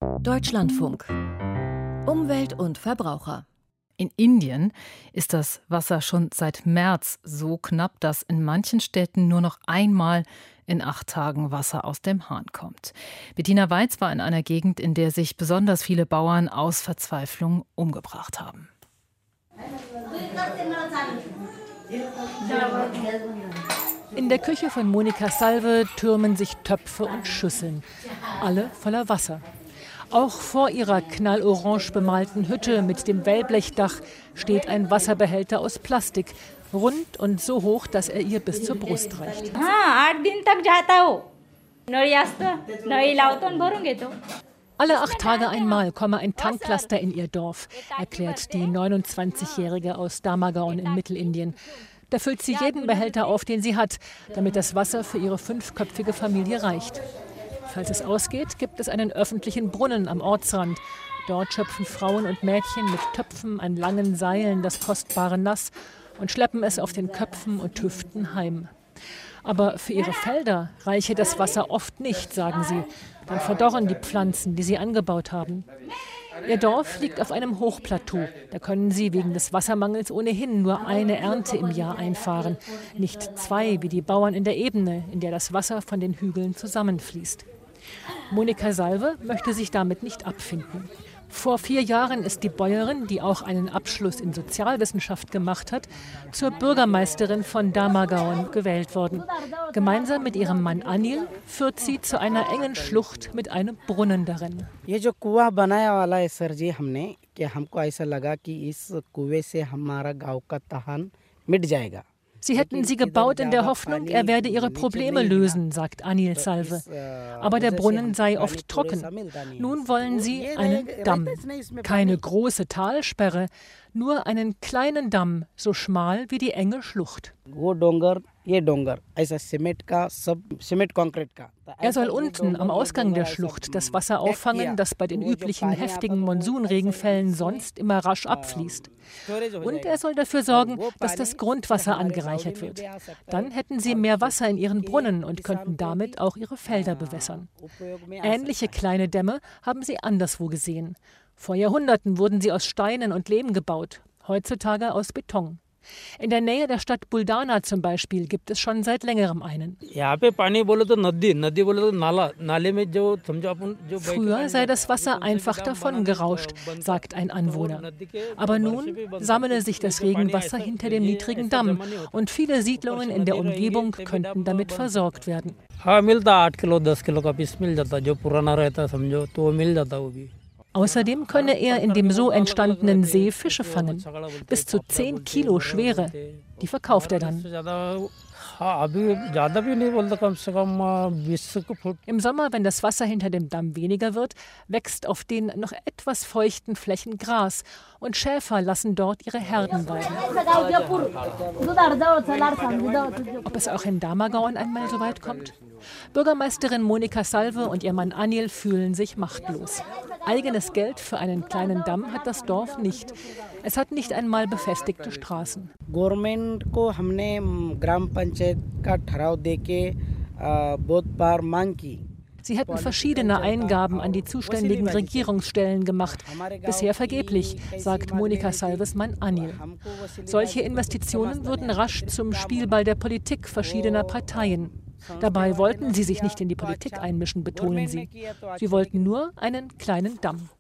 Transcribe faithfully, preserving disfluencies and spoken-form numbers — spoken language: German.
Deutschlandfunk. Umwelt und Verbraucher. In Indien ist das Wasser schon seit März so knapp, dass in manchen Städten nur noch einmal in acht Tagen Wasser aus dem Hahn kommt. Bettina Weiz war in einer Gegend, in der sich besonders viele Bauern aus Verzweiflung umgebracht haben. In der Küche von Monika Salve türmen sich Töpfe und Schüsseln, alle voller Wasser. Auch vor ihrer knallorange bemalten Hütte mit dem Wellblechdach steht ein Wasserbehälter aus Plastik, rund und so hoch, dass er ihr bis zur Brust reicht. Alle acht Tage einmal komme ein Tanklaster in ihr Dorf, erklärt die neunundzwanzigjährige aus Damagaon in Mittelindien. Da füllt sie jeden Behälter auf, den sie hat, damit das Wasser für ihre fünfköpfige Familie reicht. Falls es ausgeht, gibt es einen öffentlichen Brunnen am Ortsrand. Dort schöpfen Frauen und Mädchen mit Töpfen an langen Seilen das kostbare Nass und schleppen es auf den Köpfen und Hüften heim. Aber für ihre Felder reiche das Wasser oft nicht, sagen sie. Dann verdorren die Pflanzen, die sie angebaut haben. Ihr Dorf liegt auf einem Hochplateau. Da können sie wegen des Wassermangels ohnehin nur eine Ernte im Jahr einfahren. Nicht zwei, wie die Bauern in der Ebene, in der das Wasser von den Hügeln zusammenfließt. Monika Salve möchte sich damit nicht abfinden. Vor vier Jahren ist die Bäuerin, die auch einen Abschluss in Sozialwissenschaft gemacht hat, zur Bürgermeisterin von Damagaon gewählt worden. Gemeinsam mit ihrem Mann Anil führt sie zu einer engen Schlucht mit einem Brunnen darin. Sie hätten sie gebaut in der Hoffnung, er werde ihre Probleme lösen, sagt Anil Salve. Aber der Brunnen sei oft trocken. Nun wollen sie einen Damm. Keine große Talsperre, nur einen kleinen Damm, so schmal wie die enge Schlucht. Er soll unten am Ausgang der Schlucht das Wasser auffangen, das bei den üblichen heftigen Monsunregenfällen sonst immer rasch abfließt. Und er soll dafür sorgen, dass das Grundwasser angereichert wird. Dann hätten sie mehr Wasser in ihren Brunnen und könnten damit auch ihre Felder bewässern. Ähnliche kleine Dämme haben sie anderswo gesehen. Vor Jahrhunderten wurden sie aus Steinen und Lehm gebaut, heutzutage aus Beton. In der Nähe der Stadt Buldana zum Beispiel gibt es schon seit längerem einen. Früher sei das Wasser einfach davongerauscht, sagt ein Anwohner. Aber nun sammle sich das Regenwasser hinter dem niedrigen Damm und viele Siedlungen in der Umgebung könnten damit versorgt werden. Außerdem könne er in dem so entstandenen See Fische fangen, bis zu zehn Kilo schwere. Die verkauft er dann. Im Sommer, wenn das Wasser hinter dem Damm weniger wird, wächst auf den noch etwas feuchten Flächen Gras und Schäfer lassen dort ihre Herden weiden. Ob es auch in Damagaon einmal so weit kommt? Bürgermeisterin Monika Salve und ihr Mann Anil fühlen sich machtlos. Eigenes Geld für einen kleinen Damm hat das Dorf nicht. Es hat nicht einmal befestigte Straßen. Sie hätten verschiedene Eingaben an die zuständigen Regierungsstellen gemacht. Bisher vergeblich, sagt Monika Salves Mann Anil. Solche Investitionen würden rasch zum Spielball der Politik verschiedener Parteien. Dabei wollten sie sich nicht in die Politik einmischen, betonen sie. Sie wollten nur einen kleinen Damm.